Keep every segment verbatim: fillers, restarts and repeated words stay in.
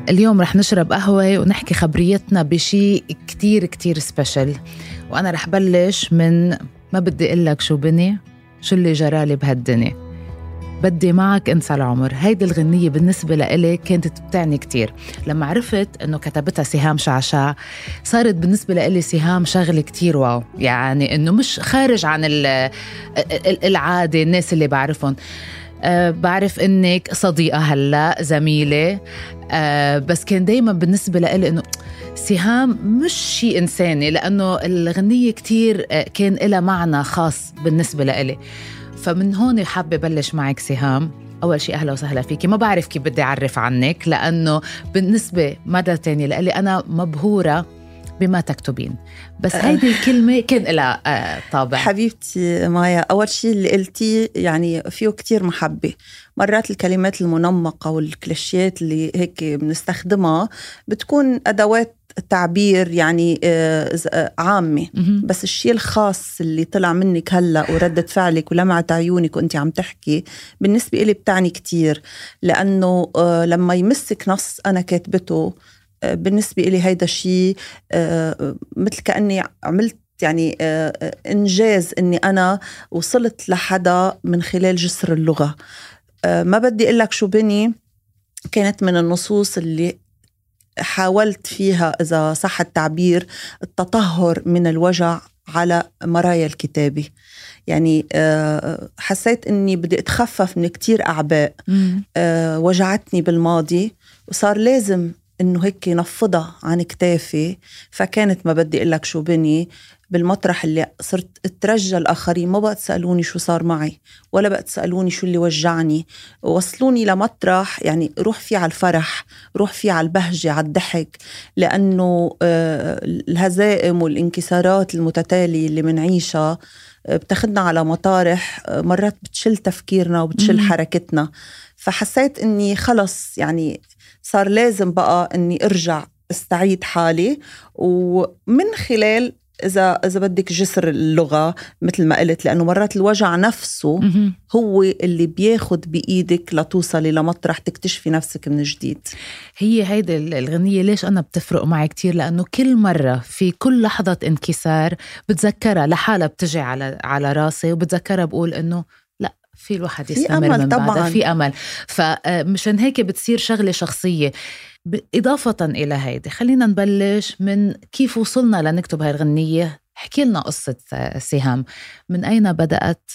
اليوم رح نشرب قهوة ونحكي خبريتنا بشي كتير كتير سبيشل. وأنا رح بلش من ما بدي قلك شو بني شو اللي جرالي بهالدنيا، بدي معك انسى العمر. هيدي الغنية بالنسبة لإلي كانت بتعني كتير. لما عرفت انه كتبتها سهام شعشاع صارت بالنسبة لإلي سهام شغل كتير واو، يعني انه مش خارج عن العادة. الناس اللي بعرفهم أه بعرف انك صديقة هلا زميلة، أه بس كان دايما بالنسبة لإلي انه سهام مش شيء إنساني، لأنه الغنية كتير كان لها معنى خاص بالنسبة لإلي. فمن هون حابة بلش معك سهام. أول شيء أهلا وسهلا فيكي. ما بعرف كيف بدي أعرف عنك، لأنه بالنسبة مرة تانية لإلي أنا مبهورة بما تكتبين، بس هيدي الكلمة كان لها آه طابع. حبيبتي مايا، أول شيء اللي قلتي يعني فيه كتير محبة. مرات الكلمات المنمقة والكليشيات اللي هيك بنستخدمها بتكون أدوات تعبير يعني عامة، بس الشيء الخاص اللي طلع منك هلأ وردة فعلك ولمعة عيونك وانت عم تحكي بالنسبة إلي بتعني كتير، لأنه لما يمسك نص أنا كاتبته بالنسبة إلي هيدا الشيء مثل كأني عملت يعني إنجاز إني أنا وصلت لحدا من خلال جسر اللغة. ما بدي أقولك شو بني كانت من النصوص اللي حاولت فيها إذا صح التعبير التطهر من الوجع على مرايا الكتابة. يعني حسيت إني بدي أتخفف من كتير أعباء وجعتني بالماضي، وصار لازم إنه هيك نفضها عن كتافي. فكانت ما بدي أقولك شو بني بالمطرح اللي صرت اترجى الآخرين ما بقى تسألوني شو صار معي، ولا بقى تسألوني شو اللي وجعني. وصلوني لمطرح يعني روح فيه على الفرح، روح فيه على البهجة، على الضحك، لأنه آه الهزائم والانكسارات المتتالية اللي منعيشها بتاخدنا على مطارح مرات بتشل تفكيرنا وبتشل حركتنا. فحسيت إني خلص يعني صار لازم بقى إني أرجع استعيد حالي، ومن خلال إذا إذا بدك جسر اللغة مثل ما قلت، لأنه مرات الوجع نفسه هو اللي بياخد بإيدك لتوصلي لمطرح تكتشفي نفسك من جديد. هي هيدي الغنية ليش أنا بتفرق معي كتير، لأنه كل مرة في كل لحظة انكسار بتذكرها لحالة بتجي على على راسي، وبتذكرها بقول إنه لا، في الواحد يستمر من بعدها، في أمل. فمشان هيك بتصير شغلة شخصية. إضافة إلى هيدي خلينا نبلش من كيف وصلنا لنكتب هاي الغنية. حكي لنا قصة سهام، من أين بدأت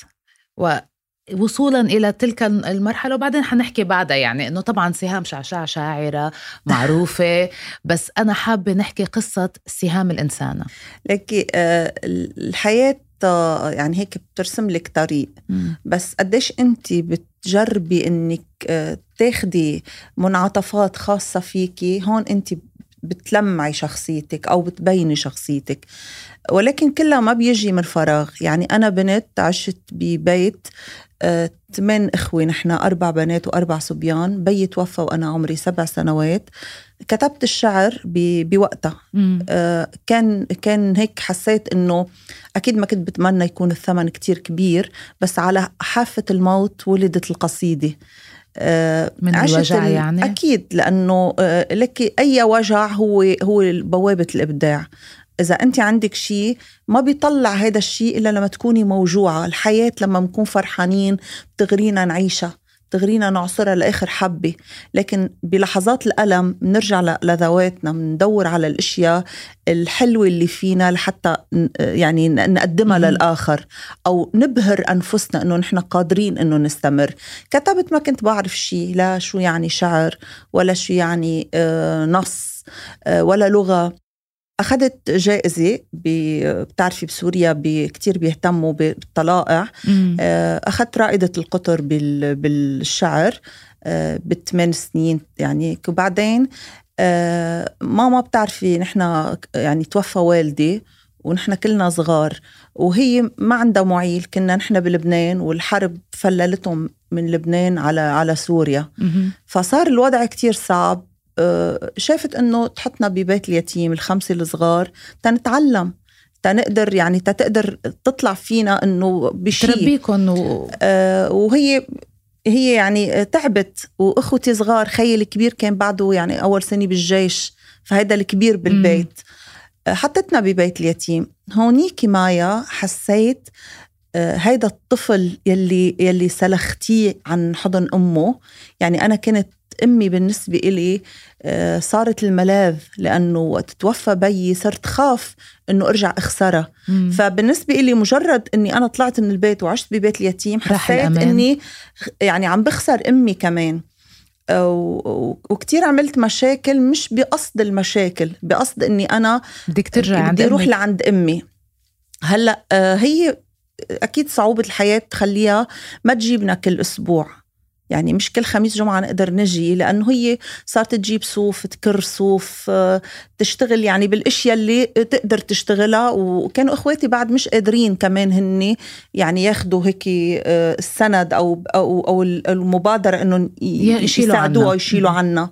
ووصولا إلى تلك المرحلة، وبعدين حنحكي بعدها. يعني إنه طبعا سهام شعشاع شاعرة معروفة، بس أنا حابة نحكي قصة سهام الإنسانة. لكن الحياة يعني هيك بترسم لك طريق، بس قديش أنت بتجربي إنك تاخدي منعطفات خاصة فيكي، هون أنت بتلمعي شخصيتك أو بتبيني شخصيتك. ولكن كلها ما بيجي من فراغ. يعني أنا بنت عشت ببيت ثمان إخوة، نحنا أربع بنات وأربع صبيان. بي توفى وأنا عمري سبع سنوات. كتبت الشعر بوقتها. آه كان كان هيك حسيت إنه أكيد ما كنت بتمنى يكون الثمن كتير كبير، بس على حافة الموت ولدت القصيدة. آه من الوجع يعني؟ أكيد، لأنه آه لك أي وجع هو هو بوابة الإبداع. إذا أنت عندك شيء ما بيطلع هذا الشيء إلا لما تكوني موجوعة. الحياة لما نكون فرحانين بتغرينا نعيشها، بتغرينا نعصرها لآخر حبة، لكن بلحظات الألم بنرجع لذواتنا، بندور على الأشياء الحلوة اللي فينا لحتى يعني نقدمها للآخر، أو نبهر أنفسنا أنه نحن قادرين أنه نستمر. كتبت ما كنت بعرف شيء، لا شو يعني شعر، ولا شو يعني آه نص، آه ولا لغة. أخذت جائزة بتعرفي بسوريا كتير بيهتموا بالطلائع. أخذت رائدة القطر بالشعر بالثمان سنين يعني. وبعدين ماما بتعرفي نحنا يعني توفى والدي ونحنا كلنا صغار، وهي ما عندها معيل. كنا نحنا بلبنان والحرب فللتهم من لبنان على على سوريا، فصار الوضع كتير صعب. شافت انه تحطنا ببيت اليتيم الخمسة الصغار تنتعلم، تنقدر يعني تقدر تطلع فينا انه بشيء تربيكم و... آه وهي هي يعني تعبت، وأخوتي صغار، خيي الكبير كان بعده يعني أول سنة بالجيش، فهيدا الكبير بالبيت. مم. حطتنا ببيت اليتيم. هونيكي مايا حسيت هيدا الطفل يلي, يلي سلختيه عن حضن أمه. يعني أنا كنت أمي بالنسبة إلي صارت الملاذ، لأنه وقت توفى بيي صرت خاف أنه أرجع أخسرها. مم. فبالنسبة إلي مجرد أني أنا طلعت من البيت وعشت ببيت اليتيم حسيت أني يعني عم بخسر أمي كمان. وكتير عملت مشاكل، مش بقصد المشاكل، بقصد أني أنا بدك ترجع عند بدي أمي. روح لعند أمي. هلأ هي أكيد صعوبة الحياة تخليها ما تجيبنا كل أسبوع، يعني مش كل خميس جمعة نقدر نجي، لأنه هي صارت تجيب صوف، تكر صوف، تشتغل يعني بالأشياء اللي تقدر تشتغلها. وكانوا إخواتي بعد مش قادرين كمان هني يعني ياخدوا هيك السند أو, أو, أو المبادرة أنه يساعدوا أو يشيلوا عنا.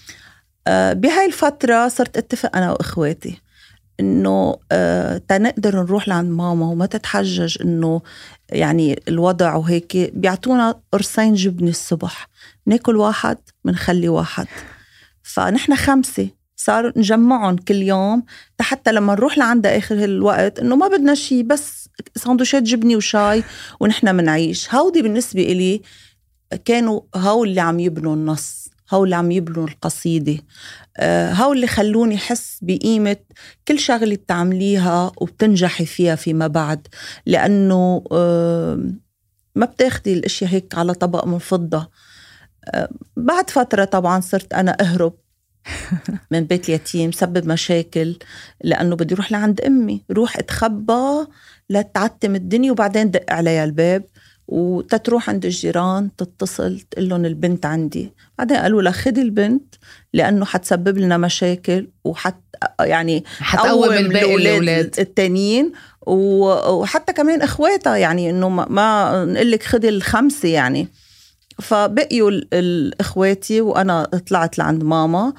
بهاي الفترة صرت اتفق أنا وإخواتي إنه آه تنقدر نروح لعند ماما وما تتحجج إنه يعني الوضع وهيك. بيعطونا قرصين جبنة الصبح، ناكل واحد منخلي واحد، فنحن خمسة صار نجمعهم كل يوم، حتى لما نروح لعندها آخر الوقت إنه ما بدنا شي، بس سندوشات جبنة وشاي ونحن منعيش. هودي بالنسبة إلي كانوا هاو اللي عم يبنوا النص، هاو اللي عم يبنوا القصيدة، هاو اللي خلوني حس بقيمة كل شغلة بتعمليها وبتنجحي فيها فيما بعد، لأنه ما بتاخدي الاشياء هيك على طبق من فضة. بعد فترة طبعا صرت أنا أهرب من بيت اليتيم، سبب مشاكل، لأنه بدي روح لعند أمي، روح اتخبى لتعتم الدنيا وبعدين دق عليها الباب وتتروح عند الجيران تتصل تقول لهم البنت عندي. بعدين قالوا لها خدي البنت لأنه حتسبب لنا مشاكل وحت يعني حتقوم الأولاد التانيين وحتى كمان إخواتها، يعني إنه ما نقلك خدي الخمسة يعني. فبقيوا الإخواتي وأنا طلعت لعند ماما،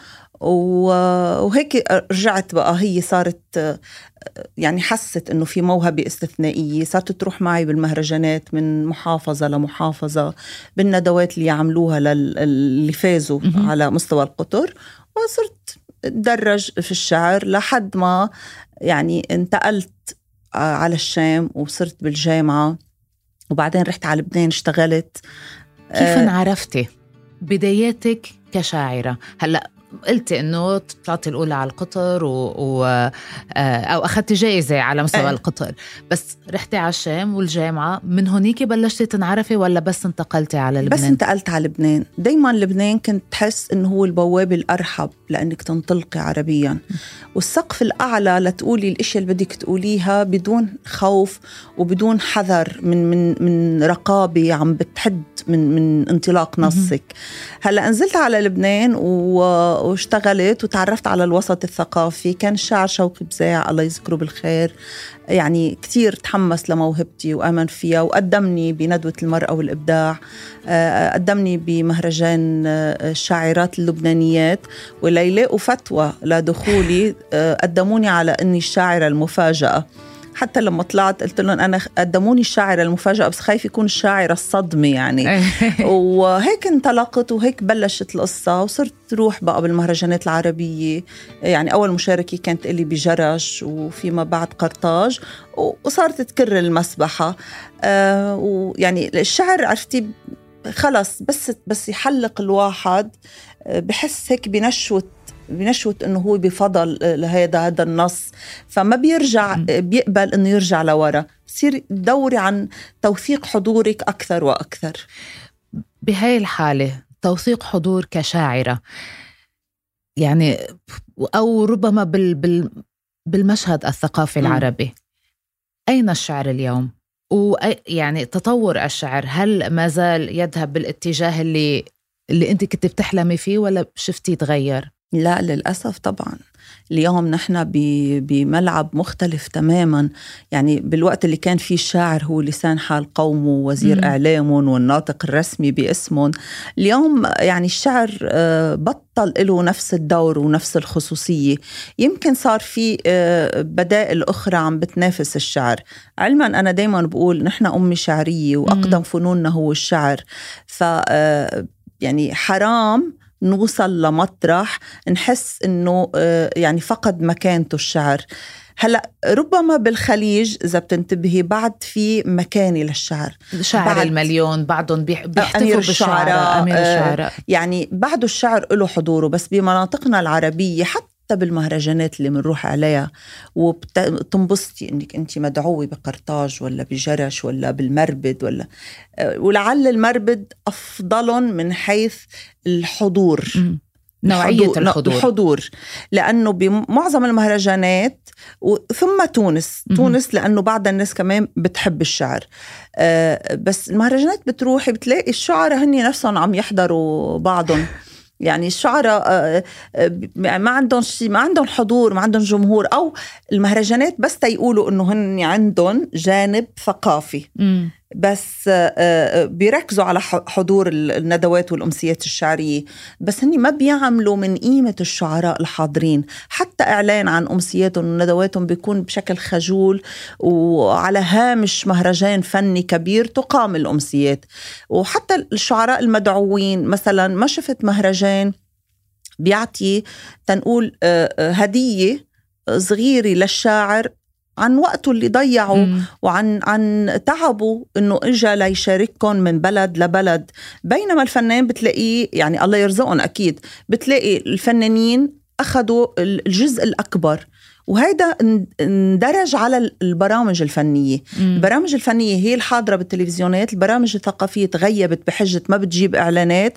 وهيك رجعت بقى. هي صارت يعني حست إنه في موهبة استثنائية، صارت تروح معي بالمهرجانات من محافظة لمحافظة، بالندوات اللي يعملوها للي فازوا على مستوى القطر، وصرت أتدرج في الشعر لحد ما يعني انتقلت على الشام وصرت بالجامعة، وبعدين رحت على لبنان اشتغلت. كيف انعرفتي بداياتك كشاعرة؟ هلأ قلتي إنه طلعتي الأولى على القطر و... و... أو أخذتي جائزة على مستوى أه. القطر، بس رحتي على الشام والجامعة، من هونيك بلشتي تنعرفي ولا بس انتقلتي على لبنان؟ بس انتقلت على لبنان. دايما لبنان كنت تحس إنه هو البوابة الأرحب لأنك تنطلقي عربيا، والسقف الأعلى لتقولي الأشياء اللي بدك تقوليها بدون خوف وبدون حذر من من من رقابة عم بتحد من من انطلاق نصك. هلا نزلت على لبنان و واشتغلت وتعرفت على الوسط الثقافي. كان الشاعر شوقي بزاع الله يذكره بالخير يعني كتير تحمس لموهبتي وآمن فيها، وقدمني بندوة المرأة والإبداع، قدمني بمهرجان الشاعرات اللبنانيات، وليلاقوا فتوى لدخولي قدموني على أني الشاعرة المفاجأة. حتى لما طلعت قلت لهم أنا قدموني الشاعرة المفاجأة بس خايف يكون الشاعرة الصدمة يعني. وهيك انطلقت وهيك بلشت القصة، وصرت روح بقى بالمهرجانات العربية. يعني أول مشاركة كانت إلي بجرش وفيما بعد قرطاج، وصارت تكرر المسبحة. آه ويعني الشعر عرفتي خلص بس بس يحلق الواحد بحس هيك بنشوة بنشوة إنه هو بفضل لهذا هذا النص، فما بيرجع بيقبل إنه يرجع لورا، بصير دوري عن توثيق حضورك أكثر وأكثر. بهاي الحالة توثيق حضور كشاعرة يعني، أو ربما بال بال بالمشهد الثقافي العربي، أين الشعر اليوم؟ ويعني تطور الشعر هل ما زال يذهب بالاتجاه اللي اللي أنت كنت بتحلمي فيه ولا شفتي تغير؟ لا للأسف طبعا. اليوم نحن بملعب مختلف تماما. يعني بالوقت اللي كان فيه الشاعر هو لسان حال قومه ووزير م. إعلامهم والناطق الرسمي باسمهم، اليوم يعني الشعر بطل له نفس الدور ونفس الخصوصية. يمكن صار في بدائل أخرى عم بتنافس الشعر. علما أنا دايما بقول نحن أمي شعرية وأقدم م. فنوننا هو الشعر، ف يعني حرام نوصل لمطرح نحس إنه يعني فقد مكانته الشعر. هلأ ربما بالخليج إذا بتنتبهي بعد في مكانة للشعر، شعر المليون بعضهم بيحتفوا بالشعراء، أمير الشعراء، يعني بعده الشعر له حضوره. بس بمناطقنا العربية حتى بالمهرجانات اللي منروح عليها وتنبسطي انك انت مدعوة بقرطاج ولا بجرش ولا بالمربد، ولا ولعل المربد افضل من حيث الحضور، نوعية الحضور. الحضور لأنه بمعظم المهرجانات ثم تونس م- تونس لأنه بعض الناس كمان بتحب الشعر. آه بس المهرجانات بتروحي بتلاقي الشعراء هني نفسهم عم يحضروا بعضهم. يعني الشعراء ما عندهم شيء، ما عندهم حضور، ما عندهم جمهور. أو المهرجانات بس تيقولوا إنه هن عندهم جانب ثقافي م. بس بيركزوا على حضور الندوات والأمسيات الشعرية، بس هني ما بيعملوا من قيمة الشعراء الحاضرين. حتى إعلان عن أمسياتهم وندواتهم بيكون بشكل خجول وعلى هامش مهرجان فني كبير تقام الأمسيات. وحتى الشعراء المدعوين مثلا ما شفت مهرجان بيعطي تنقول هدية صغيرة للشاعر عن وقته اللي ضيعه مم. وعن عن تعبه انه اجى ليشارككم من بلد لبلد. بينما الفنان بتلاقيه يعني الله يرزقهم اكيد، بتلاقي الفنانين اخذوا الجزء الاكبر، وهذا اندرج على البرامج الفنية. مم. البرامج الفنية هي الحاضرة بالتلفزيونات، البرامج الثقافية تغيبت بحجة ما بتجيب إعلانات،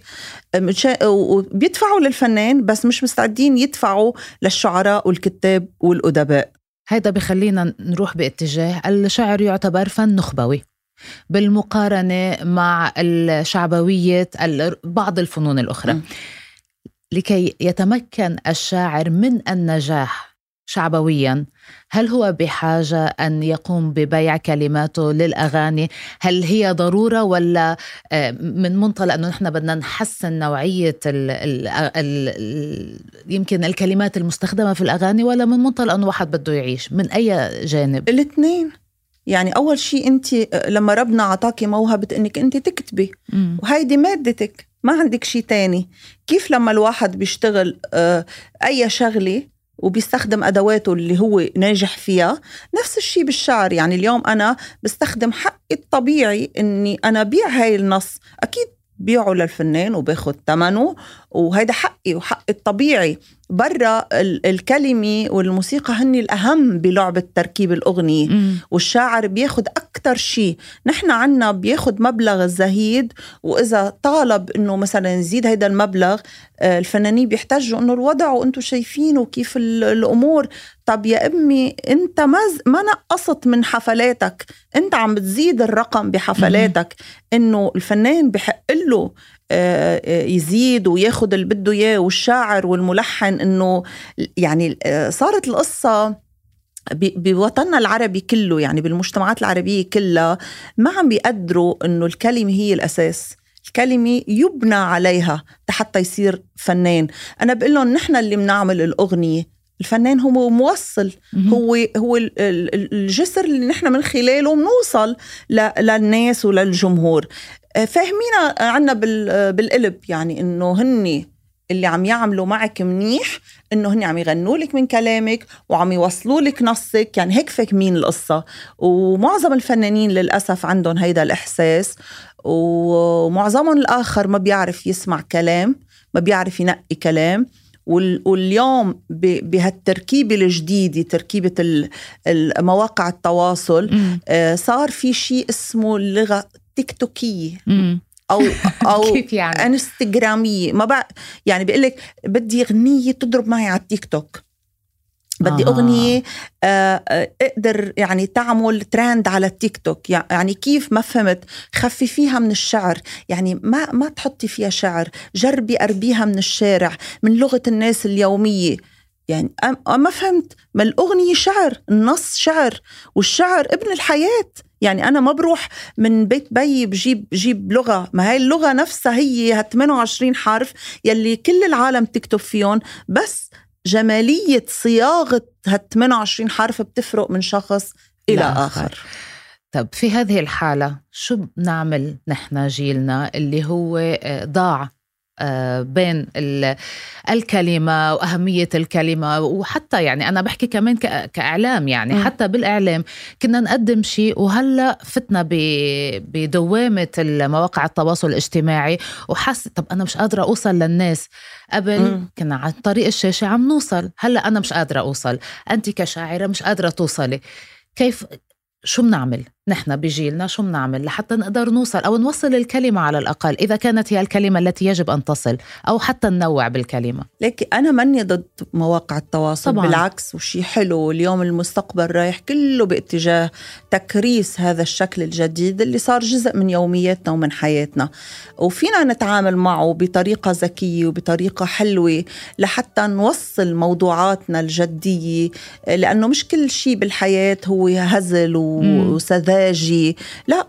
وبيدفعوا للفنان بس مش مستعدين يدفعوا للشعراء والكتاب والأدباء. هذا بخلينا نروح باتجاه الشعر يعتبر فن نخبوي بالمقارنة مع الشعبوية بعض الفنون الأخرى. م. لكي يتمكن الشاعر من النجاح شعبويا، هل هو بحاجة أن يقوم ببيع كلماته للأغاني؟ هل هي ضرورة، ولا من منطلق أنه نحن بدنا نحسن نوعية ال ال ال يمكن الكلمات المستخدمة في الأغاني، ولا من منطلق أنه واحد بده يعيش؟ من أي جانب؟ الاثنين. يعني أول شيء أنت لما ربنا عطاكي موهبة أنك أنت تكتبي م. وهيدي مادتك، ما عندك شيء تاني. كيف لما الواحد بيشتغل أي شغلة وبيستخدم أدواته اللي هو ناجح فيها، نفس الشيء بالشعر. يعني اليوم أنا بستخدم حقي الطبيعي أني أنا بيع هاي النص، أكيد بيعه للفنان وباخد ثمنه، وهيدا حقي وحق الطبيعي. برا الكلمة والموسيقى هني الأهم بلعبة تركيب الأغنية، م. والشاعر بياخد أكتر شيء. نحن عنا بياخد مبلغ الزهيد، وإذا طالب إنه مثلا يزيد هيدا المبلغ الفنانين بيحتاجوا إنه الوضع وإنتوا شايفينه كيف الأمور. طب يا أمي أنت ما ما نقصت من حفلاتك، أنت عم بتزيد الرقم بحفلاتك، إنه الفنان بحق له يزيد وياخد اللي بده إياه، والشاعر والملحن. إنه يعني صارت القصة بوطننا العربي كله، يعني بالمجتمعات العربية كلها ما عم بيقدروا إنه الكلمة هي الأساس، الكلمة يبنى عليها حتى يصير فنان. أنا بقول لهم نحن اللي بنعمل الأغنية، الفنان هو موصل، هو هو الجسر اللي نحن من خلاله بنوصل للناس وللجمهور. فاهمينا عنا بالقلب، يعني إنه هني اللي عم يعملوا معك منيح، إنه هني عم يغنوا لك من كلامك وعم يوصلوا لك نصك، يعني هيك فاهمين القصة. ومعظم الفنانين للأسف عندهم هيدا الإحساس، ومعظمهم الآخر ما بيعرف يسمع كلام، ما بيعرف ينقي كلام. واليوم بهالتركيبة الجديدة، تركيبة المواقع التواصل، صار في شيء اسمه اللغة تيك توكية أو أو كيف يعني؟ انستغرامية. ما بقى يعني بيقولك بدي غنية تضرب معي على التيك توك. بدي آه. أغنية أقدر يعني تعمل ترند على التيك توك. يعني كيف ما فهمت، خففيها من الشعر، يعني ما ما تحطي فيها شعر، جربي أربيها من الشارع، من لغة الناس اليومية. يعني ما فهمت، ما الأغنية شعر، النص شعر، والشعر ابن الحياة. يعني أنا ما بروح من بيت بي بجيب جيب لغة، ما هاي اللغة نفسها هي ها ثمانية وعشرين حرف يلي كل العالم تكتب فيهم، بس جمالية صياغة ها ثمانية وعشرين حرف بتفرق من شخص إلى آخر. آخر. طب في هذه الحالة شو بنعمل نحن جيلنا اللي هو ضاع بين الكلمة وأهمية الكلمة؟ وحتى يعني أنا بحكي كمان كإعلام، يعني م. حتى بالإعلام كنا نقدم شيء، وهلأ فتنا بدوامة المواقع التواصل الاجتماعي وحس طب أنا مش قادرة أوصل للناس. قبل م. كنا عن طريق الشاشة عم نوصل، هلأ أنا مش قادرة أوصل، أنت كشاعرة مش قادرة توصلي. كيف شو بنعمل نحن بجيلنا؟ شو بنعمل لحتى نقدر نوصل أو نوصل الكلمة على الأقل، إذا كانت هي الكلمة التي يجب أن تصل، أو حتى ننوع بالكلمة؟ لكن أنا ماني ضد مواقع التواصل طبعاً. بالعكس، وشي حلو. اليوم المستقبل رايح كله باتجاه تكريس هذا الشكل الجديد اللي صار جزء من يومياتنا ومن حياتنا، وفينا نتعامل معه بطريقة ذكية وبطريقة حلوة لحتى نوصل موضوعاتنا الجدية، لأنه مش كل شيء بالحياة هو هزل وسذاجي، لا.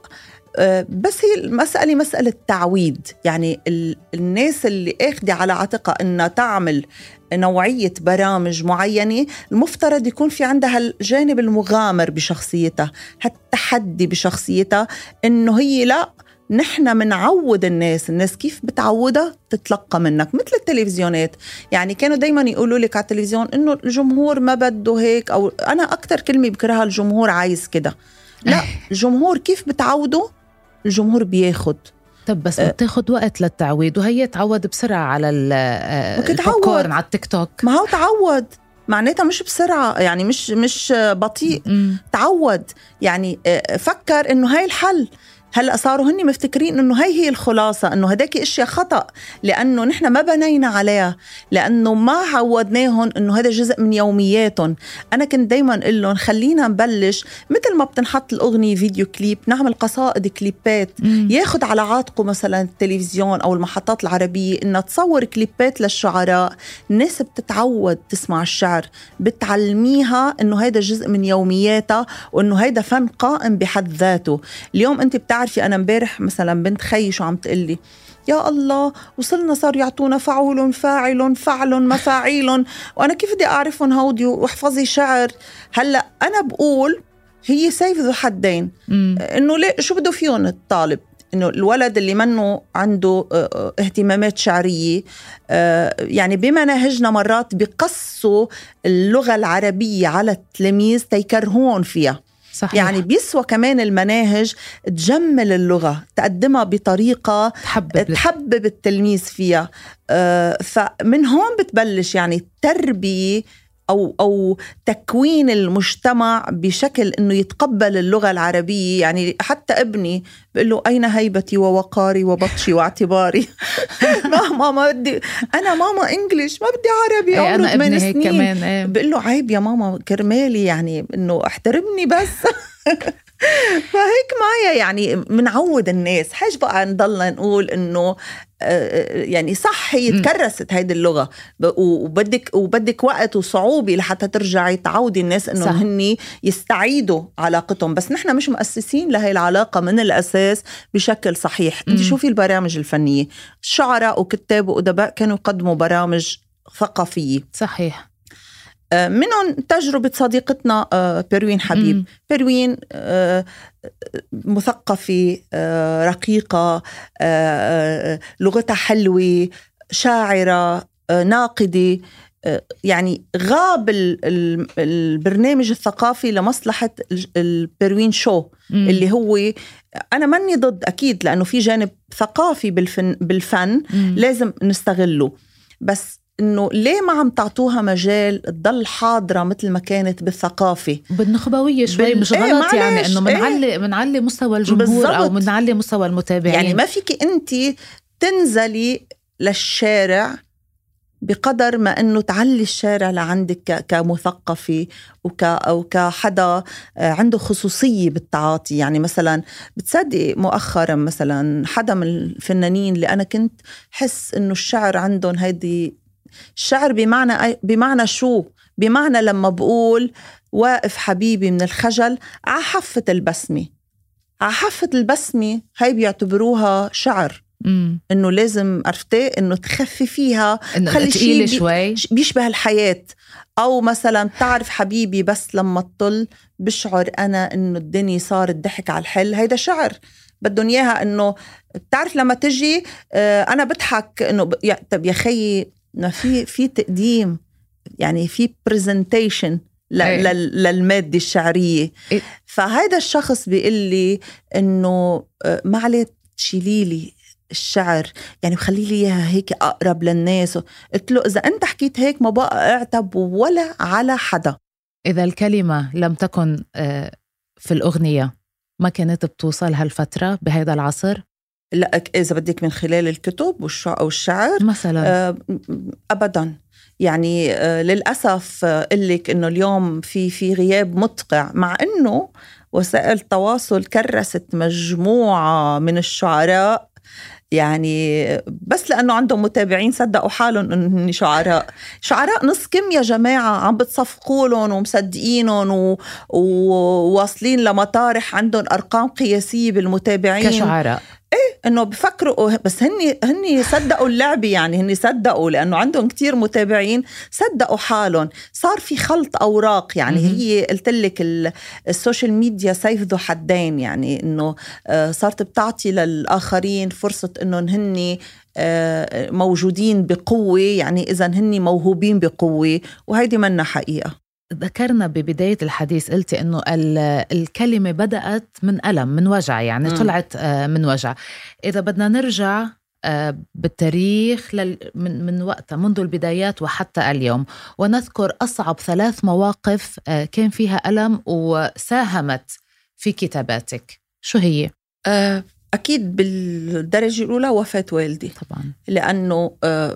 بس هي المسألة مسألة تعويد. يعني الناس اللي اخدي على عاتقها انها تعمل نوعية برامج معينة، المفترض يكون في عندها الجانب المغامر بشخصيتها، هالتحدي بشخصيتها، انه هي لا، نحن منعود الناس الناس كيف بتعودها تتلقى منك. مثل التلفزيونات، يعني كانوا دايما يقولوا لك على التلفزيون انه الجمهور ما بده هيك، او انا اكتر كلمة بكرهها الجمهور عايز كده. لا، الجمهور كيف بتعوده الجمهور بياخد. طب بس بتاخد وقت للتعويد، وهي تعود بسرعة على البوبكورن على التيك توك. ما هو تعود معناتها مش بسرعة، يعني مش مش بطيء. م- تعود يعني فكر انه هاي الحل. هلأ صاروا هني مفتكرين إنه هاي هي الخلاصة، إنه هداك إشياء خطأ، لأنه نحن ما بنينا عليها، لأنه ما عودناهم إنه هذا جزء من يومياتهم. أنا كنت دايما أقول لهم خلينا نبلش مثل ما بتنحط الأغنية فيديو كليب، نعمل قصائد كليبات. مم. ياخد على عاتقه مثلا التلفزيون أو المحطات العربية إنها تصور كليبات للشعراء، الناس بتتعود تسمع الشعر، بتعلميها إنه هذا جزء من يومياتها، وإنه هذا فن قائم بحد ذاته. اليوم أنت بتعرفي، أنا امبارح مثلا بنت خي شو عم تقلي، يا الله وصلنا صار يعطونا فعول فاعل فعل مفاعيل، وأنا كيف بدي أعرفهم هودي واحفظي شعر؟ هلأ أنا بقول هي سيف ذو حدين، إنه ليه شو بده فيهم الطالب؟ إنه الولد اللي منه عنده اهتمامات شعرية، يعني بمناهجنا مرات بقصوا اللغة العربية على التلاميذ تيكرهون فيها. صحيح. يعني بيسوى كمان المناهج تجمل اللغة، تقدمها بطريقة تحبب, تحبب التلميذ فيها. آه فمن هون بتبلش يعني التربية أو, أو تكوين المجتمع بشكل أنه يتقبل اللغة العربية. يعني حتى ابني بقول له أين هيبتي ووقاري وبطشي واعتباري؟ ماما ما بدي أنا ماما إنجليش، ما بدي عربي. عمره ثمانية سنين ايه. بقول له عيب يا ماما كرمالي، يعني أنه احترمني بس. فهيك معايا يعني منعود الناس. حاج بقى نضلنا نقول انه يعني صح هي تكرست هيدي اللغة، وبدك وبدك وقت وصعوبة لحتى ترجعي تعودي الناس انه هني يستعيدوا علاقتهم، بس نحن مش مؤسسين لهي العلاقة من الأساس بشكل صحيح. انت شوفي البرامج الفنية، شعراء وكتاب وأدباء كانوا يقدموا برامج ثقافية. صحيح. منهم تجربة صديقتنا بروين حبيب. مم. بروين مثقفة رقيقة، لغتها حلوة، شاعرة، ناقدة. يعني غاب البرنامج الثقافي لمصلحة البروين شو. مم. اللي هو أنا ماني ضد أكيد، لأنه في جانب ثقافي بالفن, بالفن لازم نستغله، بس إنه ليه ما عم تعطوها مجال تضل حاضرة مثل ما كانت بالثقافة بالنخبوية شوي؟ بال... مش غلط ايه يعني إنه منعلي ايه؟ منعلي مستوى الجمهور بالزبط. أو منعلي مستوى المتابعين. يعني ما فيك أنت تنزلي للشارع بقدر ما أنه تعلي الشارع لعندك كمثقفة وك أو كحدا عنده خصوصية بالتعاطي. يعني مثلا بتصدق مؤخرا مثلا حدا من الفنانين اللي أنا كنت حس أنه الشعر عندهم هيدي الشعر بمعنى بمعنى شو؟ بمعنى لما بقول واقف حبيبي من الخجل ع حفة البسمة، ع حفة البسمة هاي بيعتبروها شعر. مم. إنه لازم عرفتي إنه تخففيها، خلي شيء بي شوي بيشبه الحياة. أو مثلا بتعرف حبيبي بس لما تطل بشعر أنا إنه الدنيا صار الضحك على الحل، هيدا شعر بدهم إياها. إنه بتعرف لما تجي آه أنا بضحك إنه ب... يا... طب يا خيي في في تقديم، يعني في presentation ل... أيه. لل... للمادة الشعرية. إيه. فهيدا الشخص بيقول لي إنه آه ما عليه تشيليلي الشعر، يعني بخلي لي إياها هيك أقرب للناس. قلت له إذا أنت حكيت هيك ما بقى أعتب ولا على حدا. إذا الكلمة لم تكن في الأغنية ما كانت بتوصل هالفترة بهذا العصر؟ لا، إذا بدك من خلال الكتب أو الشعر مثلا أبدا. يعني للأسف قلك إنه اليوم في في غياب مدقع، مع إنه وسائل التواصل كرست مجموعة من الشعراء، يعني بس لأنه عندهم متابعين صدقوا حالهم إنهم شعراء. شعراء نص كم يا جماعة، عم بتصفقوا لهم ومصدقينهم وواصلين لمطارح عندهم أرقام قياسية بالمتابعين كشعراء. إيه إنه بفكروا بس هني هني صدقوا اللعبة، يعني هني صدقوا لأنه عندهم كتير متابعين صدقوا حالهم. صار في خلط أوراق، يعني م-م. هي قلت لك السوشيال ميديا سيف ذو حدين، يعني إنه صارت بتعطي للآخرين فرصة إنه هني موجودين بقوة، يعني إذا هني موهوبين بقوة، وهيدي منا حقيقة. ذكرنا ببداية الحديث قلتي إنه الكلمة بدأت من ألم، من وجع، يعني م. طلعت من وجع. إذا بدنا نرجع بالتاريخ من من وقتها منذ البدايات وحتى اليوم، ونذكر أصعب ثلاث مواقف كان فيها ألم وساهمت في كتاباتك، شو هي؟ أكيد بالدرجة الأولى وفاة والدي طبعا، لأنه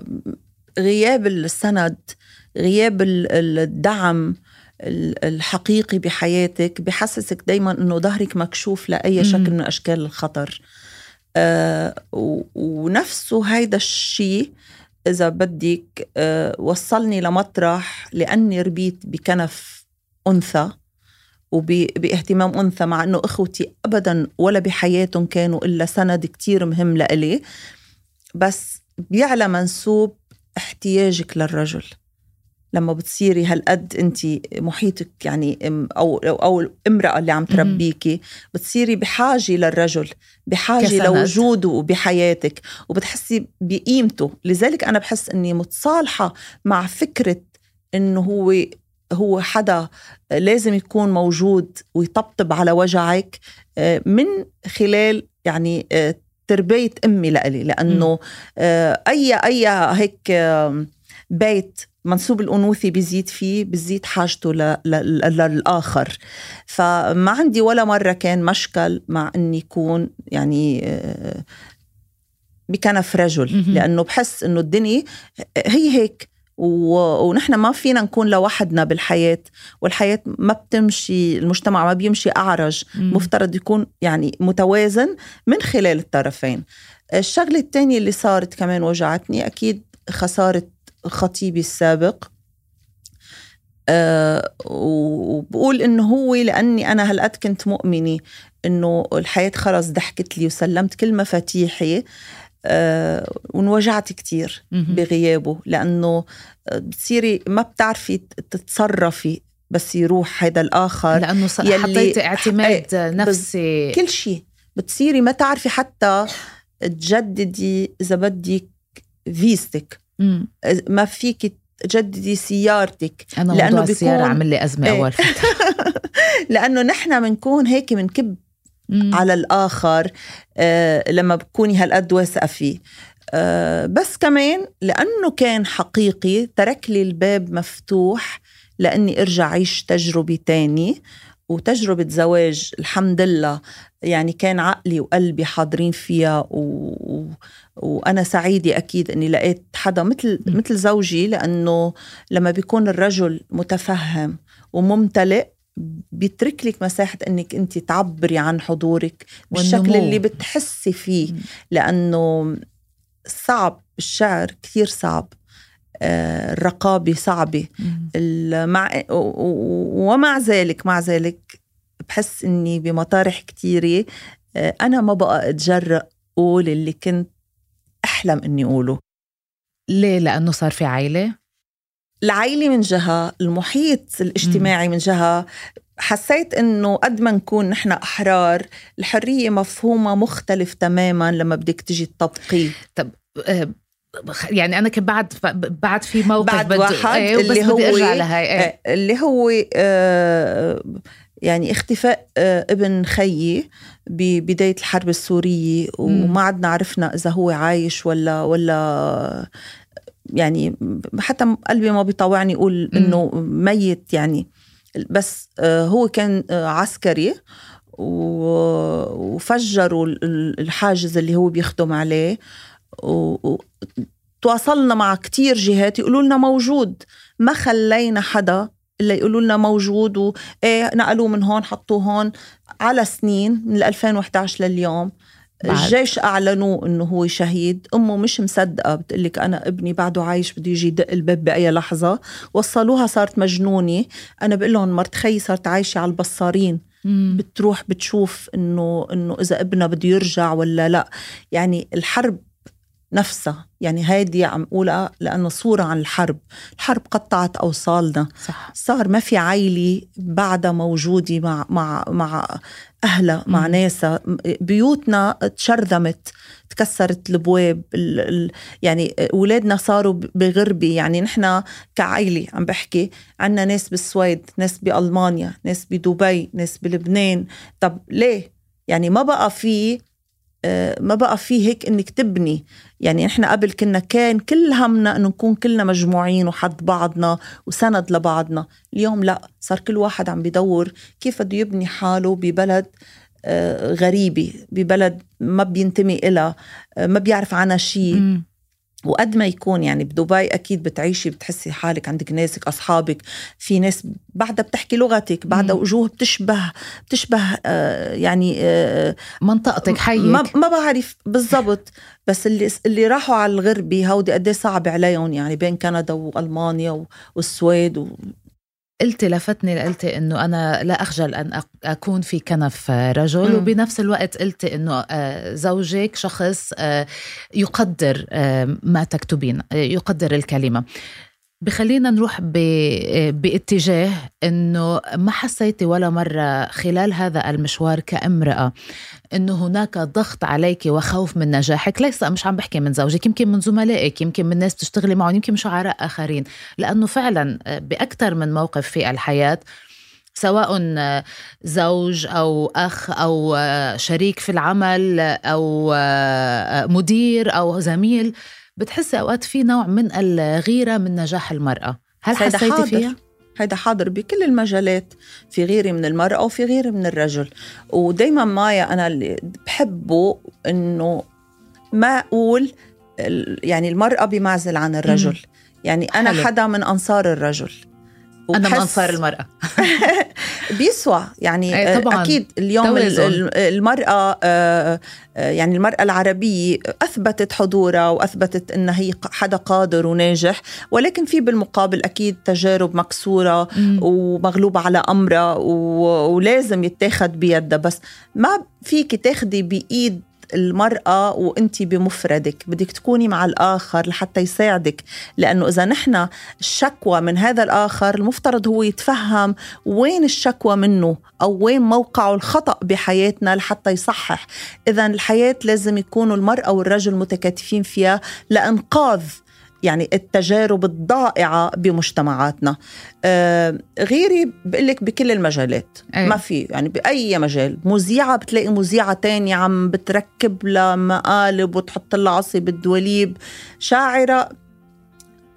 غياب السند، غياب الدعم الحقيقي بحياتك بحسسك دايما انه ظهرك مكشوف لأي شكل من اشكال الخطر. آه ونفسه هيدا الشيء اذا بدك آه وصلني لمطرح، لاني ربيت بكنف انثى وباهتمام انثى، مع انه اخوتي ابدا ولا بحياتهم كانوا الا سند كتير مهم لإلي، بس بيعلى منسوب احتياجك للرجل. لما بتصيري هالقد انتي محيطك يعني او او امرأة اللي عم تربيكي، بتصيري بحاجة للرجل، بحاجة كسند. لوجوده بحياتك، وبتحسي بقيمته. لذلك انا بحس اني متصالحة مع فكرة انه هو هو حدا لازم يكون موجود ويطبطب على وجعك من خلال يعني تربية امي لإلي. لانه اي اي هيك بيت منسوب الأنوثة بيزيد فيه بيزيد حاجته للآخر. فما عندي ولا مرة كان مشكل مع أن يكون يعني بكنف رجل، لأنه بحس أنه الدنيا هي هيك، ونحن ما فينا نكون لوحدنا بالحياة، والحياة ما بتمشي، المجتمع ما بيمشي أعرج، مفترض يكون يعني متوازن من خلال الطرفين. الشغلة الثانية اللي صارت كمان وجعتني أكيد خسارة خطيبي السابق. أه وبقول إنه هو لأني أنا هالقد كنت مؤمنة إنه الحياة خلص ضحكت لي وسلمت كل مفاتيحي، أه ونوجعت كتير بغيابه، لأنه بتصيري ما بتعرفي تتصرفي بس يروح هيدا الآخر، لأنه حطيتي اعتماد نفسي كل شيء. بتصيري ما تعرفي حتى تجددي إذا بدك فيزتك، ما فيك تجددي سيارتك. أنا لأنه موضوع السيارة عمل لي أزمة ايه. أول فترة لأنه نحن منكون هيك منكب على الآخر آه لما بكوني هالقد واثقة فيه. آه بس كمان لأنه كان حقيقي ترك لي الباب مفتوح لأني أرجع عيش تجربة تاني، وتجربة زواج الحمد لله يعني كان عقلي وقلبي حاضرين فيها، و... و... وأنا سعيدة أكيد أني لقيت حدا مثل مثل زوجي، لأنه لما بيكون الرجل متفهم وممتلئ بيترك لك مساحة أنك أنت تعبري عن حضورك بالشكل والنمو اللي بتحسي فيه. لأنه صعب الشعر، كثير صعب، الرقابة صعبة، مع ومع ذلك مع ذلك بحس إني بمطارح كتيرة أنا ما بقى أتجرأ أقول اللي كنت أحلم إني أقوله. ليه؟ لأنه صار في عائلة، العائلة من جهة، المحيط الاجتماعي من جهة. حسيت إنه قد ما نكون نحن أحرار، الحرية مفهومة مختلف تماماً لما بدك تجي تطبقي. طب يعني أنا كنت بعد بعد في موقف بعد واحد ايه اللي هو ايه اللي هو آه يعني اختفاء آه ابن خيي ببداية الحرب السورية، وما عدنا عرفنا إذا هو عايش ولا ولا يعني حتى قلبي ما بيطوعني يقول إنه ميت يعني. بس آه هو كان آه عسكري، وفجروا الحاجز اللي هو بيخدم عليه، وتواصلنا مع كتير جهات يقولوا لنا موجود، ما خلينا حدا إلا يقولوا لنا موجود، وإيه نقلوه من هون حطوه هون على سنين من ألفين وإحدى عشر لليوم. بعد. الجيش أعلنوا إنه هو شهيد، أمه مش مصدقة، بتقلك أنا ابني بعده عايش بده يجي يدق الباب بأي لحظة. وصلوها صارت مجنونة. أنا بقول لهم مرت خي صارت عايشة على البصارين، مم. بتروح بتشوف إنه إنه إذا ابنها بده يرجع ولا لا. يعني الحرب نفسها يعني هيدي عم أقولها لأنه صورة عن الحرب. الحرب قطعت أوصالنا. صح. صار ما في عائلة بعدها موجودة مع مع مع أهلها، مع ناسها. بيوتنا تشرذمت، تكسرت البواب، ال ال يعني أولادنا صاروا بغربة. يعني نحنا كعائلة عم بحكي عنا ناس بالسويد، ناس بألمانيا، ناس بدبي، ناس بلبنان. طب ليه؟ يعني ما بقى فيه ما بقى فيه هيك إنك تبني. يعني إحنا قبل كنا كان كل همنا إنه نكون كلنا مجموعين وحد بعضنا وسند لبعضنا. اليوم لا، صار كل واحد عم بيدور كيف بده يبني حاله ببلد غريبة، ببلد ما بينتمي إلها، ما بيعرف عنها شيء. وقد ما يكون يعني بدبي أكيد بتعيشي بتحسي حالك عندك ناسك، أصحابك، في ناس بعدها بتحكي لغتك، بعدها وجوه بتشبه بتشبه آه يعني آه منطقتك، حيك، ما, ما بعرف بالضبط. بس اللي اللي راحوا على الغربي هودي قديه صعب عليهم، يعني بين كندا وألمانيا والسويد و قلتي لفتني لقلتي إنه أنا لا أخجل أن أكون في كنف رجل. م. وبنفس الوقت قلتي إنه زوجك شخص يقدر ما تكتبين، يقدر الكلمة. بخلينا نروح باتجاه إنه ما حسيتي ولا مرة خلال هذا المشوار كامرأة إنه هناك ضغط عليك وخوف من نجاحك؟ ليس، مش عم بحكي من زوجك، يمكن من زملائك، يمكن من ناس تشتغلي معهم، يمكن من شعراء آخرين. لأنه فعلا بأكثر من موقف في الحياة، سواء زوج أو أخ أو شريك في العمل أو مدير أو زميل، بتحسي أوقات في نوع من الغيرة من نجاح المرأة. هل حسيتي فيها؟ هيدا حاضر بكل المجالات، في غيري من المرأة وفي غيري من الرجل. ودايما مايا أنا اللي بحبه إنه ما أقول يعني المرأة بمعزل عن الرجل. يعني أنا حلو. حدا من أنصار الرجل، أنا من أنصار المرأة. بيسوى يعني أي طبعاً. أكيد اليوم المرأة يعني المرأة العربية أثبتت حضورها وأثبتت أنها هي حدا قادر وناجح، ولكن في بالمقابل أكيد تجارب مكسورة م. ومغلوبة على أمرها ولازم يتاخد بيدها. بس ما فيك تاخدي بإيد المرأة وانتي بمفردك، بدك تكوني مع الآخر لحتى يساعدك. لأنه إذا نحن الشكوى من هذا الآخر، المفترض هو يتفهم وين الشكوى منه أو وين موقعه الخطأ بحياتنا لحتى يصحح. إذا الحياة لازم يكونوا المرأة والرجل متكاتفين فيها لإنقاذ يعني التجارب الضائعة بمجتمعاتنا. آه غيري بقولك بكل المجالات. أيه. ما في يعني بأي مجال، مذيعة بتلاقي مذيعة تانية عم بتركب لها مقالب وتحط لها عصي بالدوليب، شاعرة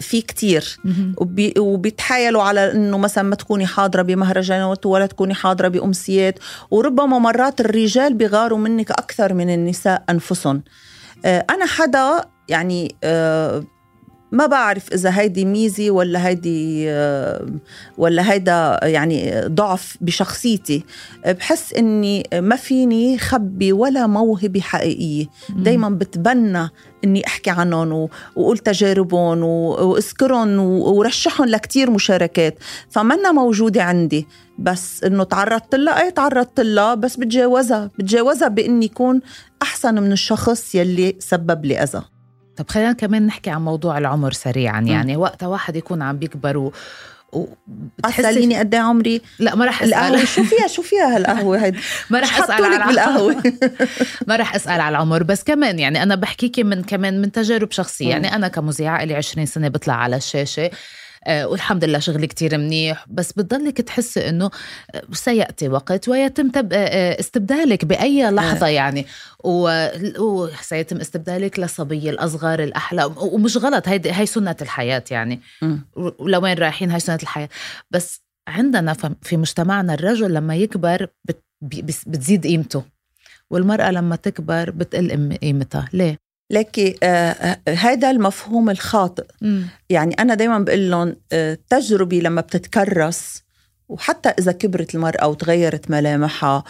في كتير وبي وبيتحايلوا على إنه مثلا ما تكوني حاضرة بمهرجانات ولا تكوني حاضرة بأمسيات، وربما مرات الرجال بيغاروا منك أكثر من النساء أنفسهم. أنا حدا يعني ما بعرف إذا هيدي ميزي ولا هيدي ولا هيدا يعني ضعف بشخصيتي. بحس إني ما فيني خبي ولا موهبة حقيقية، دايما بتبنى إني أحكي عنهم وأقول تجاربهم وأذكرهم ورشحهم لكتير مشاركات، فمنا موجودة عندي. بس إنه تعرضت لها، أي تعرضت لها، بس بتجاوزها بتجاوزها بإني يكون أحسن من الشخص يلي سبب لي أذى. طب خلينا كمان نحكي عن موضوع العمر سريعا. يعني وقت واحد يكون عم بيكبر و... أسأليني قد ايه عمري؟ لا ما رح أسأل. شو فيها شو فيها هالقهوة هيدي؟ ما رح أسأل على القهوة. ما رح أسأل على العمر، بس كمان يعني أنا بحكيكي من كمان من تجارب شخصية. يعني أنا كمذيعة لي عشرين سنة بطلع على الشاشة، أه والحمد لله شغلي كتير منيح، بس بتضلك تحسي إنه سيأتي وقت ويتم استبدالك بأي لحظة. يعني وسيتم استبدالك لصبي الأصغر الأحلى، ومش غلط، هاي هاي سنة الحياة. يعني ولوين رايحين هاي سنة الحياة. بس عندنا في مجتمعنا الرجل لما يكبر بتزيد قيمته، والمرأة لما تكبر بتقل قيمتها. ليه؟ لكن آه هذا المفهوم الخاطئ. م. يعني أنا دايما بقول لهم آه تجربي لما بتتكرس، وحتى إذا كبرت المرأة وتغيرت ملامحها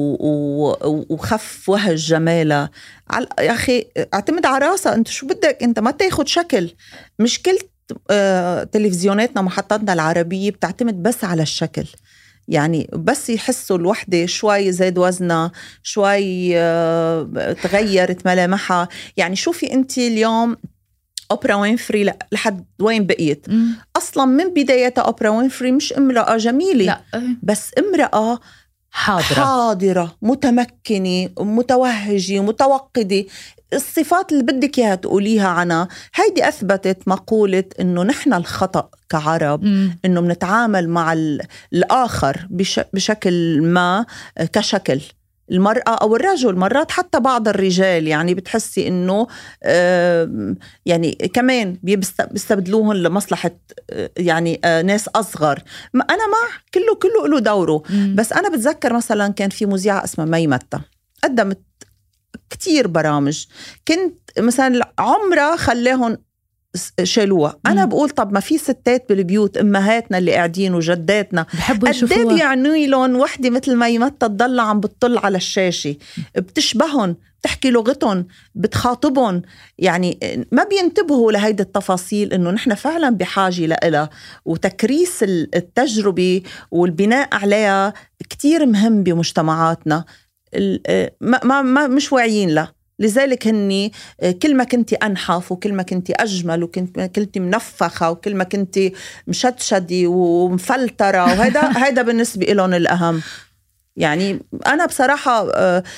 وخف وهج جمالها، يا أخي اعتمد على راسها. أنت شو بدك؟ أنت ما تاخد شكل. مشكلة آه تلفزيوناتنا محطاتنا العربية بتعتمد بس على الشكل. يعني بس يحسوا الوحدة شوي زاد وزنها، شوي تغيرت ملامحها. يعني شوفي أنت اليوم أوبرا وينفري لحد وين بقيت؟ م. أصلا من بدايتها أوبرا وينفري مش امرأة جميلة، لا. بس امرأة حاضرة, حاضرة متمكنة متوهجة متوقدة. الصفات اللي بدك اياها تقوليها عنها. هيدي أثبتت مقولة إنه نحن الخطأ كعرب م. إنه بنتعامل مع الآخر بش بشكل ما كشكل. المرأة أو الرجل، مرات حتى بعض الرجال يعني بتحسي إنه آه يعني كمان بيستبدلوهم لمصلحة آه يعني آه ناس أصغر. أنا مع كله كله له دوره. م. بس أنا بتذكر مثلا كان في مذيعة اسمها ميمتة قدمت كتير برامج، كنت مثلا عمرها خلاهم شالوها. أنا بقول طب ما في ستات بالبيوت، أمهاتنا اللي قاعدين وجداتنا بحبوا يشوفوها، قدام يعني لهم وحدة مثل ما يمتى تضل عم بتطل على الشاشة، بتشبهن، بتحكي لغتهم، بتخاطبهم. يعني ما بينتبهوا لهيدا التفاصيل إنه نحن فعلا بحاجة لها. وتكريس التجربة والبناء عليها كتير مهم بمجتمعاتنا. ما ما ما مش واعيين له. لذلك هني كل ما كنتي أنحف وكل ما كنتي أجمل وكل ما كنتي منفخة وكل ما كنتي مشدشدي ومفلترة، وهذا هذا بالنسبة لهم الأهم. يعني أنا بصراحة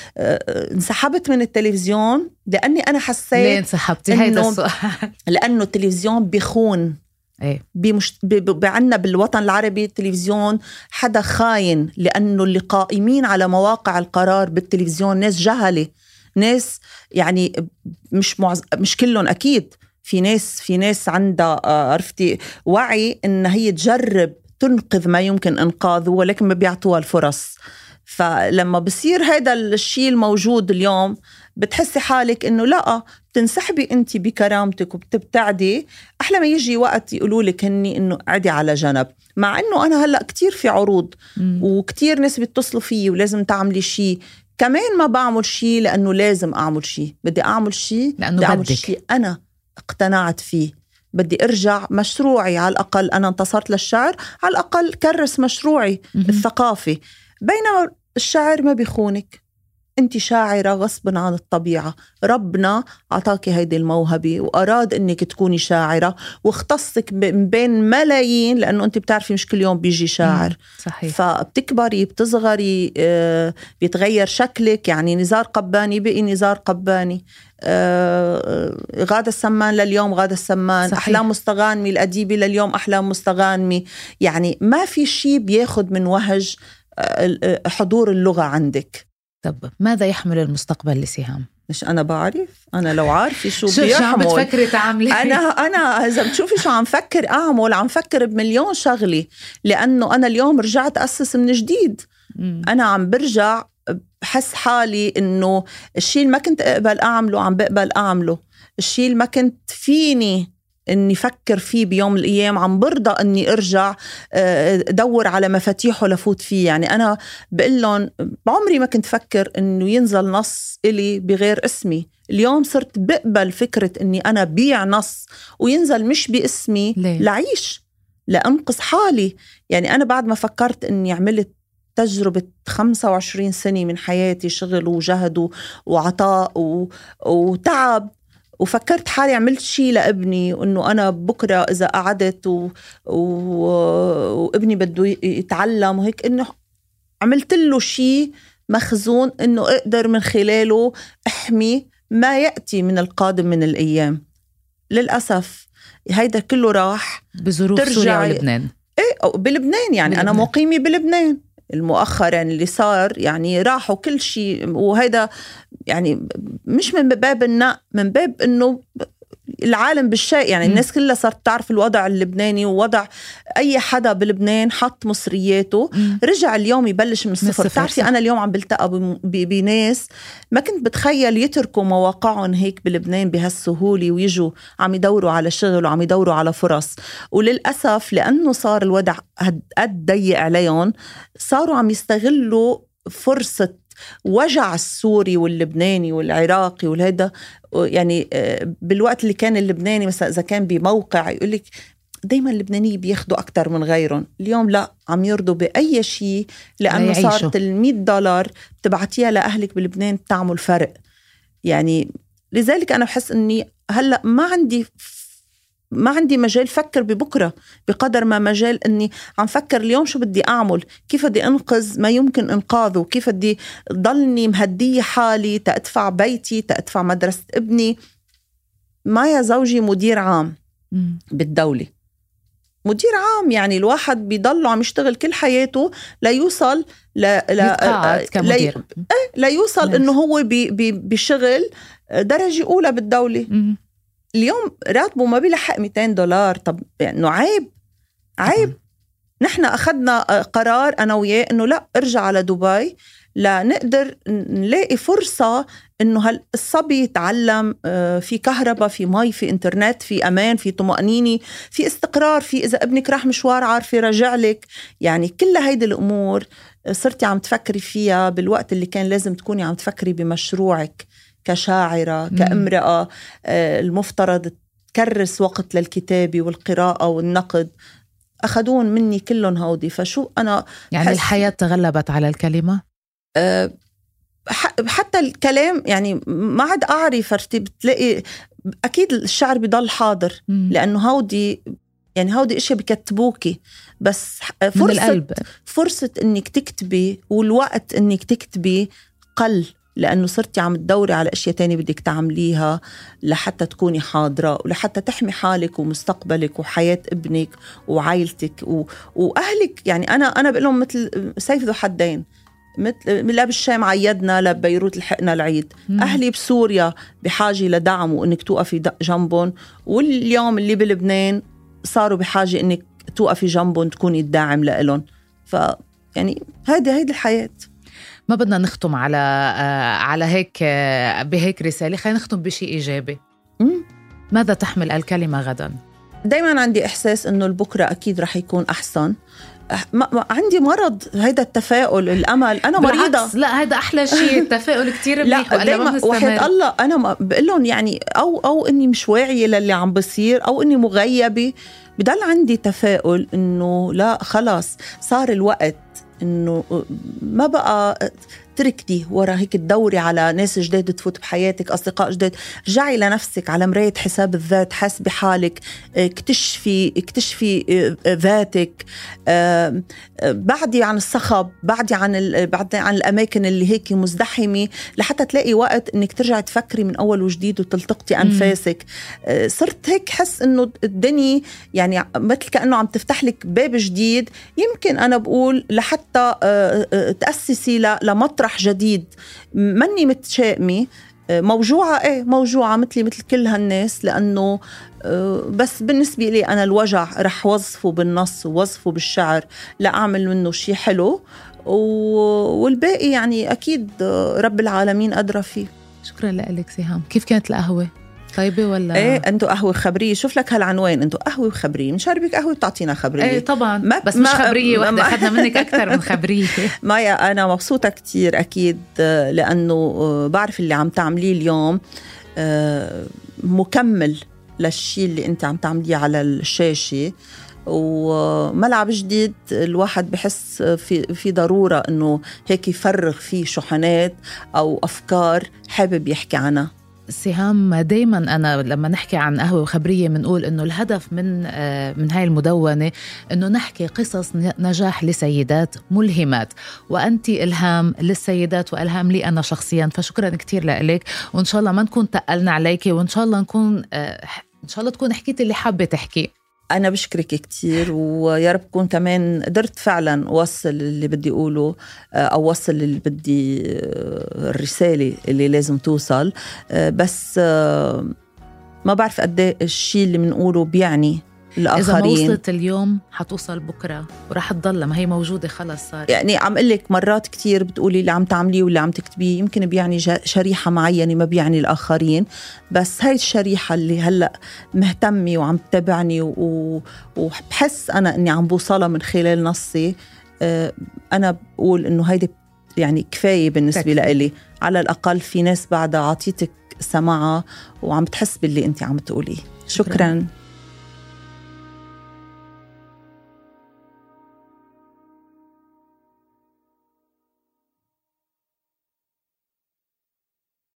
انسحبت من التلفزيون لأني أنا حسيت. ليه انسحبتي؟ هيدا السؤال. لأنه التلفزيون بيخون. ايه بمشت... ب... بعنا بالوطن العربي التلفزيون حدا خاين، لأنه اللي قائمين على مواقع القرار بالتلفزيون ناس جهلة، ناس يعني مش معز... مش كلهم أكيد. في ناس في ناس عندها عرفتي وعي إن هي تجرب تنقذ ما يمكن إنقاذه، ولكن ما بيعطوها الفرص. فلما بصير هذا الشيء الموجود اليوم بتحسي حالك إنه لا، تنسحبي أنت بكرامتك وبتبتعدي. أحلى ما يجي وقت يقولوا لك هني إنه عدي على جنب. مع إنه أنا هلأ كتير في عروض م. وكتير ناس بيتصلوا فيه ولازم تعملي شيء. كمان ما بعمل شيء لأنه لازم أعمل شيء، بدي أعمل شيء لأنه أعمل شيء أنا اقتنعت فيه. بدي أرجع مشروعي، على الأقل أنا انتصرت للشعر، على الأقل كرس مشروعي م. الثقافي. بينما الشعر ما بيخونك، أنت شاعرة غصبا عن الطبيعة. ربنا عطاكي هيدي الموهبة وأراد أنك تكوني شاعرة واختصك بين ملايين، لأنه أنت بتعرفي مش كل يوم بيجي شاعر. صحيح. فبتكبري بتصغري بيتغير شكلك. يعني نزار قباني بقي نزار قباني، غادة السمان لليوم غادة السمان. صحيح. أحلام مستغانمي الأديبي لليوم أحلام مستغانمي. يعني ما في شيء بياخد من وهج حضور اللغة عندك. طب ماذا يحمل المستقبل لسهام؟ مش أنا بعرف، أنا لو عارفة شو شو بيحمل شو عم بتفكري تعملي؟ أنا أنا إذا بتشوفي شو عم فكر أعمل، عم فكر بمليون شغلة، لأنه أنا اليوم رجعت أسس من جديد. م. أنا عم برجع بحس حالي إنه الشيء اللي ما كنت أقبل أعمله عم بقبل أعمله، الشيء اللي ما كنت فيني إني فكر فيه بيوم من الأيام عم برضى إني أرجع أدور على مفاتيحه لفوت فيه. يعني أنا بقول لهم بعمري ما كنت فكر إنه ينزل نص إلي بغير اسمي، اليوم صرت بقبل فكرة إني أنا بيع نص وينزل مش باسمي لعيش لأنقذ حالي. يعني أنا بعد ما فكرت إني عملت تجربة خمسة وعشرين سنة من حياتي، شغل وجهد وعطاء وتعب، وفكرت حالي عملت شيء لابني، وإنه أنا بكرة إذا قعدت و... و... وابني بده يتعلم وهيك، إنه عملت له شيء مخزون إنه أقدر من خلاله أحمي ما يأتي من القادم من الأيام. للأسف هيدا كله راح بظروف سوريا ولبنان. إيه بلبنان، يعني بلبنان. أنا مقيمة بلبنان. المؤخرا اللي صار يعني راحوا كل شيء، وهذا يعني مش من باب النق، من باب إنه العالم بالشيء. يعني م. الناس كلها صارت تعرف الوضع اللبناني، ووضع أي حدا بلبنان حط مصرياته م. رجع اليوم يبلش من الصفر. تعرفي أنا اليوم عم بلتقى بناس ما كنت بتخيل يتركوا مواقعهم هيك بلبنان بهالسهولة ويجوا عم يدوروا على شغل وعم يدوروا على فرص. وللأسف لأنه صار الوضع قد ضيق عليهم، صاروا عم يستغلوا فرصة وجع السوري واللبناني والعراقي والهيدا. يعني بالوقت اللي كان اللبناني مثلا إذا كان بموقع يقولك دايما اللبناني بياخدوا أكتر من غيرهم، اليوم لا، عم يرضوا بأي شيء، لأنه صارت المية دولار تبعتيها لأهلك بلبنان بتعمل فرق. يعني لذلك أنا بحس أني هلأ ما عندي ما عندي مجال فكر ببكرة بقدر ما مجال أني عم فكر اليوم شو بدي أعمل، كيف بدي أنقذ ما يمكن إنقاذه، كيف بدي ضلني مهدية حالي تأدفع بيتي، تأدفع مدرسة ابني. مايا زوجي مدير عام بالدولة، مدير عام، يعني الواحد بيضله عم يشتغل كل حياته لا يوصل لا لا لا, لا يوصل إنه هو بي بي بشغل درجة أولى بالدولة. م. اليوم راتبه ما بيلحق مئتين دولار. طب يعني عيب عيب. نحن أخذنا قرار أنا وياه إنه لا، ارجع على دبي لنقدر نلاقي فرصة إنه هالصبي يتعلم في كهرباء، في مي، في إنترنت، في أمان، في طمأنينة، في استقرار، في إذا ابنك راح مشوار عارفة رجع لك. يعني كل هيدي الأمور صرتي عم تفكري فيها بالوقت اللي كان لازم تكوني عم تفكري بمشروعك كشاعرة، كامرأة المفترض تكرس وقت للكتابة والقراءة والنقد. أخذون مني كلهم هودي. فشو أنا يعني الحياة تغلبت على الكلمة؟ أه حتى الكلام يعني ما عاد أعرف. بتلاقي أكيد الشعر بيضل حاضر، لأنه هودي يعني هودي إشي بكتبوكي، بس فرصة فرصة إنك تكتبي والوقت إنك تكتبي قل، لأنه صرتي عم تدوري على أشياء تانية بدك تعمليها لحتى تكوني حاضرة، ولحتى تحمي حالك ومستقبلك وحياة ابنك وعائلتك و... وأهلك. يعني أنا أنا بقولهم مثل سيف ذو حدين، مثل لا بالشام عيدنا لا ببيروت لحقنا العيد. مم. أهلي بسوريا بحاجة لدعم وإنك توقفي جنبهم، واليوم اللي بلبنان صاروا بحاجة إنك توقفي جنبهم تكوني الداعم لإلهم. فيعني هيدي هيدي الحياة. ما بدنا نختم على على هيك بهيك رسالة، خلينا نختم بشيء إيجابي. مم. ماذا تحمل الكلمة غدا؟ دايما عندي إحساس إنه البكرة أكيد رح يكون أحسن. ما عندي مرض هيدا التفاؤل الأمل. أنا مريضة. لا هيدا أحلى شيء، التفاؤل كتير منيح. لا دايما وحياة الله أنا بقول لهم يعني أو أو إني مش واعية للي عم بصير، أو إني مغيبة، بدل عندي تفاؤل إنه لا خلاص صار الوقت إنه ما بقى تركتي ورا هيك تدوري على ناس جداد تفوت بحياتك، أصدقاء جداد. رجعي لنفسك على مراية حساب الذات، حاسبي حالك، اكتشفي اكتشفي ذاتك، بعدي عن الصخب، بعدي عن بعدي عن الأماكن اللي هيك مزدحمة، لحتى تلاقي وقت إنك ترجعي تفكري من أول وجديد وتلتقطي أنفاسك. صرت هيك حس إنه الدنيا يعني مثل كأنه عم تفتح لك باب جديد. يمكن أنا بقول لحتى تأسسي لمطرح جديد. مني متشائمة، موجوعة ايه موجوعة مثلي مثل كل هالناس، لأنه بس بالنسبة لي أنا الوجع رح وظفه بالنص ووظفه بالشعر لأعمل منه شيء حلو، والباقي يعني أكيد رب العالمين أدرى فيه. شكرا لك سهام. كيف كانت القهوة؟ طيبة ولا؟ ايه انتو قهوة خبرية. شوف لك هالعنوان، انتو قهوة وخبرية، بنشربك قهوة بتعطينا خبرية. ايه طبعا ما بس مش خبرية واحدة، أخذنا منك أكتر من خبرية. مايا أنا مبسوطة كتير أكيد، لأنه بعرف اللي عم تعمليه اليوم مكمل للشيء اللي أنت عم تعمليه على الشاشة، وملعب جديد الواحد بحس في في ضرورة إنه هيك يفرغ فيه شحنات أو أفكار حابب يحكي عنها. سهام، دايما أنا لما نحكي عن قهوة وخبرية بنقول إنه الهدف من من هاي المدونة إنه نحكي قصص نجاح لسيدات ملهمات، وأنت إلهام للسيدات وإلهام لي أنا شخصيا. فشكرا كتير لك، وإن شاء الله ما نكون تقلنا عليكي، وإن شاء الله نكون إن شاء الله تكون حكيتي اللي حابة تحكي. أنا بشكرك كتير، ويا رب كون كمان قدرت فعلا وصل اللي بدي أقوله، أو وصل اللي بدي الرسالة اللي لازم توصل. بس ما بعرف قد ايه الشيء اللي بنقوله بيعني الآخرين. إذا ما وصلت اليوم حتوصل بكرة وراح تضل، ما هي موجودة خلص صار. يعني عم قلك مرات كتير بتقولي اللي عم تعمليه واللي عم تكتبيه يمكن بيعني شريحة معينة ما بيعني الآخرين، بس هاي الشريحة اللي هلأ مهتمة وعم تتابعني وبحس أنا أني عم بوصلها من خلال نصي، أنا بقول أنه هيدي يعني كفاية بالنسبة لإلي. على الأقل في ناس بعدها عطيتك سماعة وعم تحس باللي أنت عم تقوليه. شكراً, شكراً.